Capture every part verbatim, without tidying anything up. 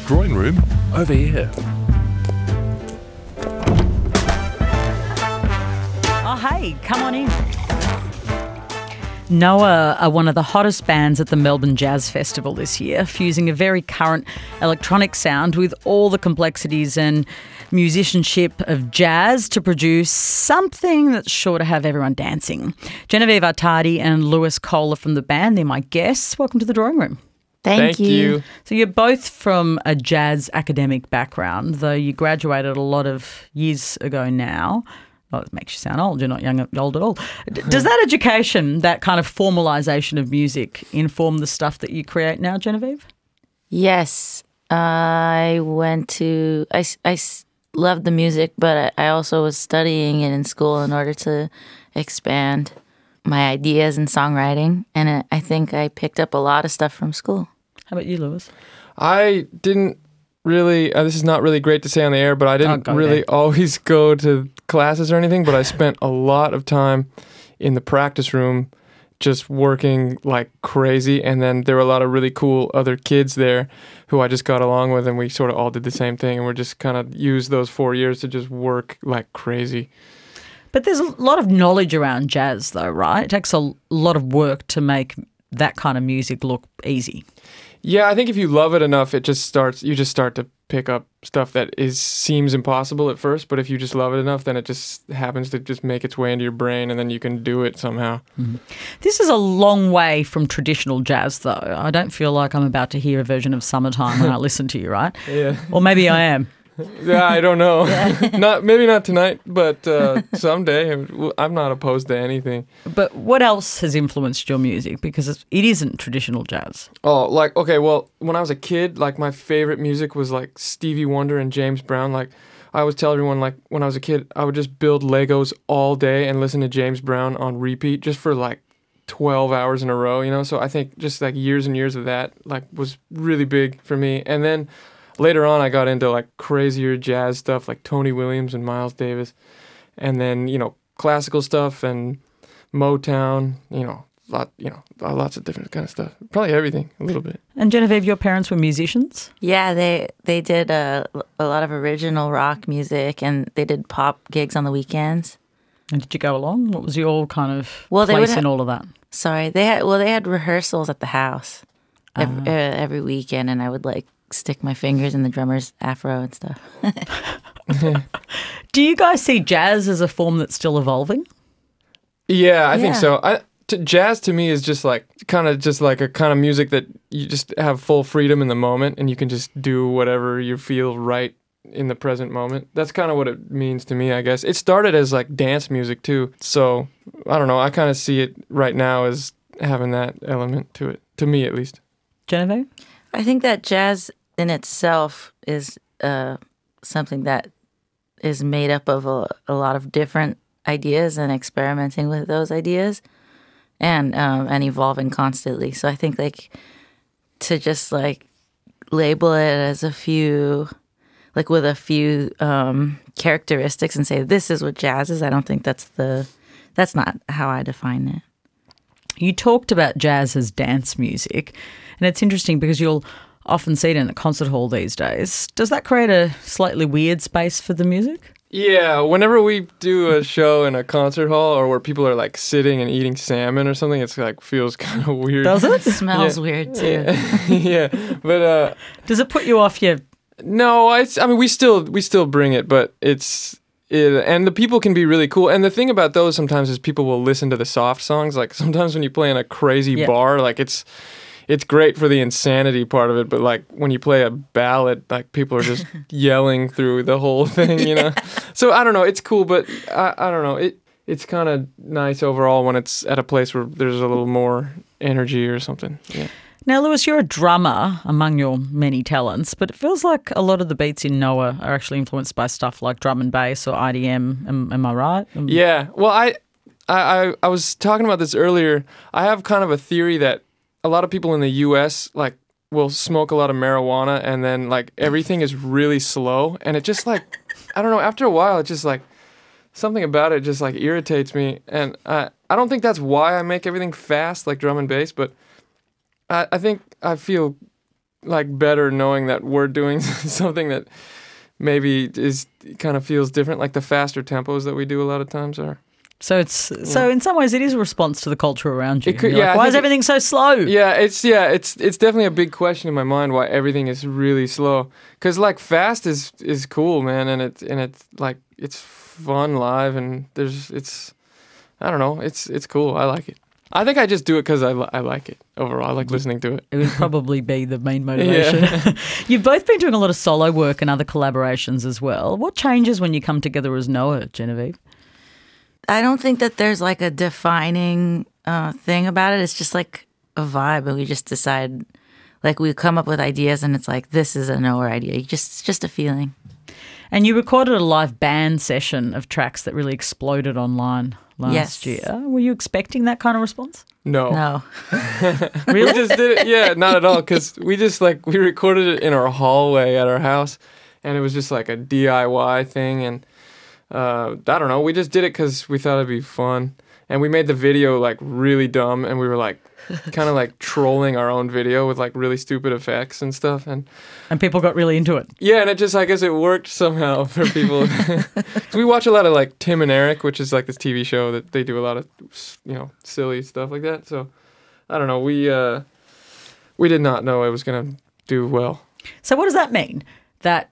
Drawing room over here. Oh, hey, come on in. Noah are one of the hottest bands at the Melbourne Jazz Festival this year, fusing a very current electronic sound with all the complexities and musicianship of jazz to produce something that's sure to have everyone dancing. Genevieve Artadi and Lewis Kohler from the band, they're my guests. Welcome to the Drawing Room. Thank, Thank you. you. So you're both from a jazz academic background, though you graduated a lot of years ago now. Oh, it makes you sound old. You're not young, old at all. D- Does that education, that kind of formalisation of music, inform the stuff that you create now, Genevieve? Yes, I went to, I, s- I s- loved the music, but I, I also was studying it in school in order to expand my ideas in songwriting. And I, I think I picked up a lot of stuff from school. How about you, Lewis? I didn't really, uh, this is not really great to say on the air, but I didn't go really there. always go to classes or anything, but I spent a lot of time in the practice room just working like crazy. And then there were a lot of really cool other kids there who I just got along with, and we sort of all did the same thing. And we're just kind of used those four years to just work like crazy. But there's a lot of knowledge around jazz, though, right? It takes a lot of work to make that kind of music look easy. Yeah, I think if you love it enough, it just starts, you just start to pick up stuff that is seems impossible at first, but if you just love it enough, then it just happens to just make its way into your brain, and then you can do it somehow. Mm-hmm. This is a long way from traditional jazz, though. I don't feel like I'm about to hear a version of Summertime when I listen to you, right? Yeah. Or maybe I am. Yeah, I don't know. Not maybe not tonight, but uh, someday. I'm not opposed to anything. But what else has influenced your music? Because it isn't traditional jazz. Oh, like, okay, well, when I was a kid, like, my favorite music was, like, Stevie Wonder and James Brown. Like, I always tell everyone, like, when I was a kid, I would just build Legos all day and listen to James Brown on repeat just for, like, twelve hours in a row, you know? So I think just, like, years and years of that, like, was really big for me. And then later on, I got into, like, crazier jazz stuff, like Tony Williams and Miles Davis. And then, you know, classical stuff and Motown, you know, lot, you know, lots of different kind of stuff. Probably everything, a little bit. And Genevieve, your parents were musicians? Yeah, they, they did a, a lot of original rock music, and they did pop gigs on the weekends. And did you go along? What was your kind of Well, they place would ha- in all of that? Sorry, they had, well, they had rehearsals at the house every, uh, every weekend, and I would, like, stick my fingers in the drummer's afro and stuff. Do you guys see jazz as a form that's still evolving? Yeah, I think Yeah. so. I, t- jazz to me is just like kind of just like a kind of music that you just have full freedom in the moment, and you can just do whatever you feel right in the present moment. That's kind of what it means to me, I guess. It started as like dance music too, so I don't know. I kind of see it right now as having that element to it, to me at least. Genevieve? I think that jazz in itself is uh, something that is made up of a, a lot of different ideas and experimenting with those ideas and um, and evolving constantly. So I think like to just like label it as a few, like with a few um, characteristics and say this is what jazz is, I don't think that's the that's not how I define it. You talked about jazz as dance music, and it's interesting because you'll often see it in a concert hall these days. Does that create a slightly weird space for the music? Yeah, whenever we do a show in a concert hall or where people are like sitting and eating salmon or something, it's like feels kind of weird. Does it? It smells Yeah. weird too. Yeah, but uh, Does it put you off your... no, I, I mean we still we still bring it, but it's it, and the people can be really cool. And the thing about those sometimes is people will listen to the soft songs. Like sometimes when you play in a crazy Yeah. bar, like it's it's great for the insanity part of it, but like when you play a ballad, like people are just yelling through the whole thing, you know. So I don't know, it's cool, but I, I don't know, it it's kind of nice overall when it's at a place where there's a little more energy or something. Yeah. Now, Lewis, you're a drummer among your many talents, but it feels like a lot of the beats in Noah are actually influenced by stuff like drum and bass or I D M. Am, am I right? Am- Yeah. Well, I, I I I was talking about this earlier. I have kind of a theory that a lot of people in the U S like will smoke a lot of marijuana, and then like everything is really slow, and it just like I don't know. After a while, it just like something about it just like irritates me, and I I don't think that's why I make everything fast like drum and bass, but I I think I feel like better knowing that we're doing something that maybe is kind of feels different, like the faster tempos that we do a lot of times are. So it's so in some ways it is a response to the culture around you. It could- You're yeah, like, I why think is it- everything so slow? Yeah, it's yeah, it's it's definitely a big question in my mind why everything is really slow. Cause like fast is is cool, man, and it's and it's like it's fun live, and there's it's I don't know, it's it's cool. I like it. I think I just do it because I, li- I like it overall. I like listening to it. It would probably be the main motivation. You've both been doing a lot of solo work and other collaborations as well. What changes when you come together as Noah, Genevieve? I don't think that there's like a defining uh, thing about it. It's just like a vibe, and we just decide, like we come up with ideas, and it's like this is a Noah idea. You just it's just a feeling. And you recorded a live band session of tracks that really exploded online last Yes. year. Were you expecting that kind of response? No. No, We just did it. Yeah, not at all. Because we just like, we recorded it in our hallway at our house. And it was just like a D I Y thing. And uh, I don't know. We just did it because we thought it'd be fun. And we made the video like really dumb. And we were like kind of like trolling our own video with like really stupid effects and stuff. And And people got really into it. yeah, and it just, I guess it worked somehow for people. So we watch a lot of like Tim and Eric, which is like this T V show that they do a lot of, you know, silly stuff like that. So I don't know. We, uh, we did not know it was going to do well. So what does that mean? That,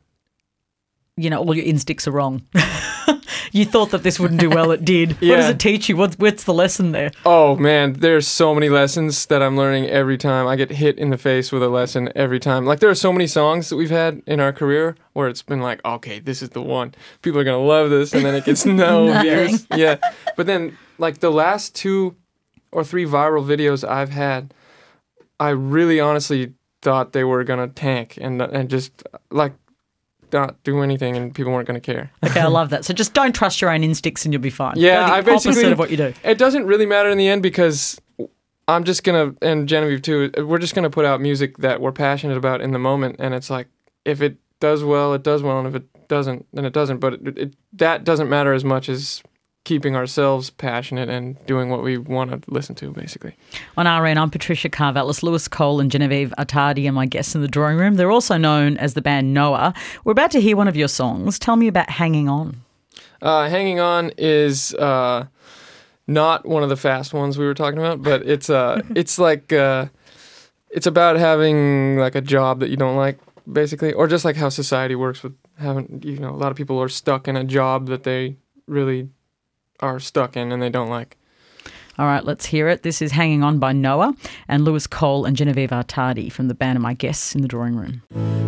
you know, all your instincts are wrong. You thought that this wouldn't do well, it did. What does Yeah. it teach you? What's, what's the lesson there? Oh man, there's so many lessons that I'm learning every time. I get hit in the face with a lesson every time. Like there are so many songs that we've had in our career where it's been like, okay, this is the one. People are gonna love this, and then it gets no Nothing. views. Yeah, but then like the last two or three viral videos I've had, I really honestly thought they were gonna tank and and just like not do anything, and people weren't gonna care. Okay, I love that. So just don't trust your own instincts and you'll be fine. Yeah, Go the I basically- opposite of what you do. It doesn't really matter in the end because I'm just gonna, and Genevieve too, we're just gonna put out music that we're passionate about in the moment, and it's like if it does well, it does well, and if it doesn't, then it doesn't. But it, it, that doesn't matter as much as keeping ourselves passionate and doing what we want to listen to, basically. On R N, I'm Patricia Carvallis. Lewis Cole and Genevieve Attardi are my guests in the drawing room. They're also known as the band Noah. We're about to hear one of your songs. Tell me about Hanging On. Uh, Hanging On is uh, not one of the fast ones we were talking about, but it's uh, it's like uh, it's about having like a job that you don't like, basically, or just like how society works with having, you know, a lot of people are stuck in a job that they really are stuck in and they don't like. All right, let's hear it. This is Hanging On by Noah and Lewis Cole and Genevieve Attardi from the band are my guests in the drawing room.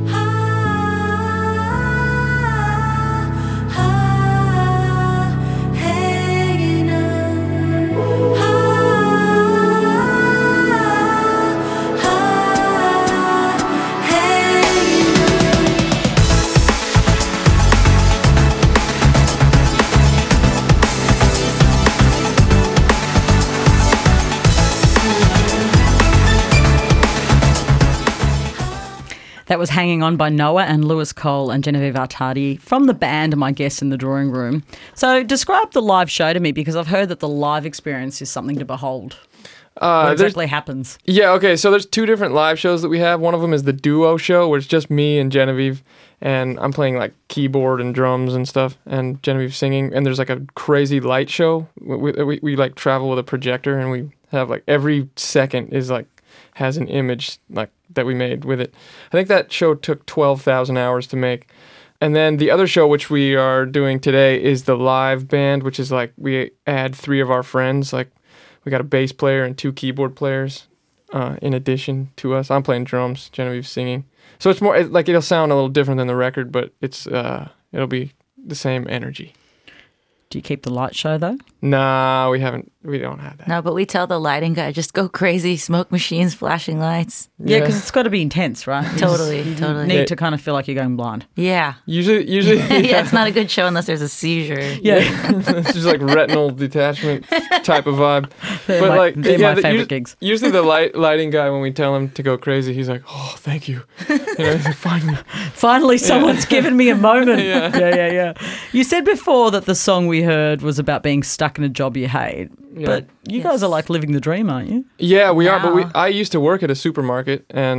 That was Hanging On by Noah and Lewis Cole and Genevieve Attardi from the band and my guests in the drawing room. So describe the live show to me, because I've heard that the live experience is something to behold. Uh, What there's- exactly happens? Yeah, okay, so there's two different live shows that we have. One of them is the duo show, where it's just me and Genevieve, and I'm playing like keyboard and drums and stuff, and Genevieve singing. And there's like a crazy light show. We, we, we, we like travel with a projector, and we have like every second is like has an image like that we made with it. I think that show took twelve thousand hours to make. And then the other show, which we are doing today, is the live band, which is like we add three of our friends. Like we got a bass player and two keyboard players uh, in addition to us. I'm playing drums, Genevieve's singing. So it's more it, like it'll sound a little different than the record, but it's uh, it'll be the same energy. Do you keep the light show though? Nah, we haven't. We don't have that. No, but we tell the lighting guy, just go crazy, smoke machines, flashing lights. Yeah, because it's got to be intense, right? You Totally, just- you totally. need Yeah. to kind of feel like you're going blind. Yeah. Usually, usually, Yeah, it's not a good show unless there's a seizure. Yeah, it's just like retinal detachment type of vibe. they're But my, like, they're yeah, my the- favorite us- gigs. Usually, the light lighting guy, when we tell him to go crazy, he's like, "Oh, thank you." You know, he's like, finally. Finally, someone's given me a moment. Yeah. yeah, yeah, yeah. You said before that the song we heard was about being stuck in a job you hate, Yeah. but you guys Yes. are like living the dream, aren't you? Yeah, we are. But we, Now. I used to work at a supermarket, and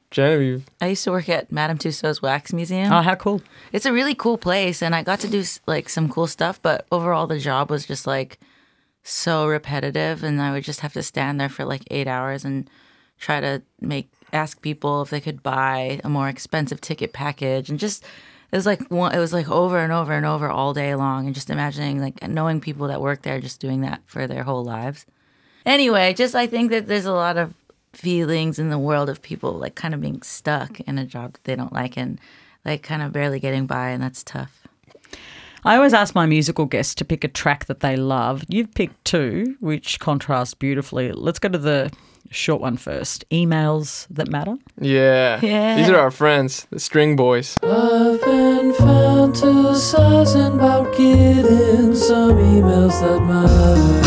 Genevieve. I used to work at Madame Tussauds Wax Museum. Oh, how cool. It's a really cool place, and I got to do like some cool stuff, but overall the job was just like so repetitive, and I would just have to stand there for like eight hours and try to make ask people if they could buy a more expensive ticket package, and just it was like one, it was like over and over and over all day long, and just imagining like knowing people that work there just doing that for their whole lives. Anyway, just I think that there's a lot of feelings in the world of people like kind of being stuck in a job that they don't like and like kind of barely getting by, and that's tough. I always ask my musical guests to pick a track that they love. You've picked two, which contrast beautifully. Let's go to the short one first. Emails That Matter. Yeah. Yeah. These are our friends, the String Boys. I've been fantasizing about getting some emails that matter.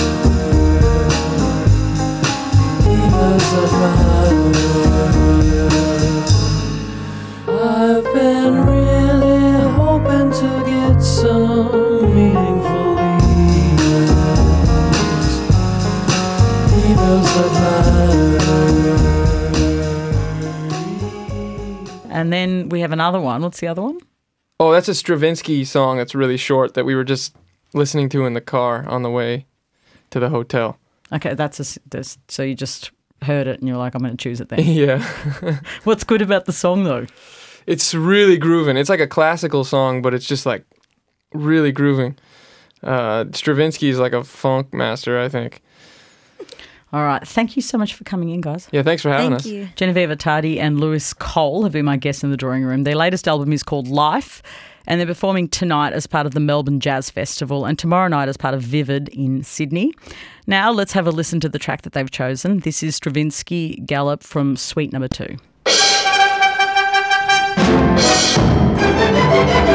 Emails that matter. I've been really hoping to get some meaningful emails. Emails that matter. And then we have another one. What's the other one? Oh, that's a Stravinsky song that's really short that we were just listening to in the car on the way to the hotel. Okay, that's a, this, so you just heard it and you're like, I'm going to choose it then. Yeah. What's good about the song though? It's really grooving. It's like a classical song, but it's just like really grooving. Uh, Stravinsky is like a funk master, I think. All right. Thank you so much for coming in, guys. Yeah, thanks for having Thank us. you. Genevieve Tardy and Lewis Cole have been my guests in the drawing room. Their latest album is called Life, and they're performing tonight as part of the Melbourne Jazz Festival and tomorrow night as part of Vivid in Sydney. Now let's have a listen to the track that they've chosen. This is Stravinsky Galop from Suite Number Two.